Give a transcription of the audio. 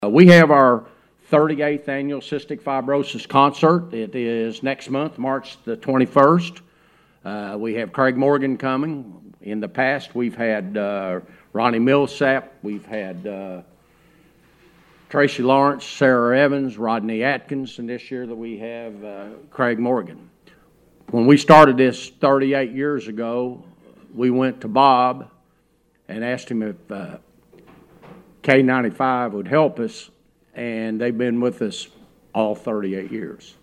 We have our 38th annual Cystic Fibrosis Concert. It is next month, March the 21st. We have Craig Morgan coming. In the past, we've had Ronnie Millsap, we've had Tracy Lawrence, Sarah Evans, Rodney Atkins, and this year that we have Craig Morgan. When we started this 38 years ago, we went to Bob and asked him if K95 would help us, and they've been with us all 38 years.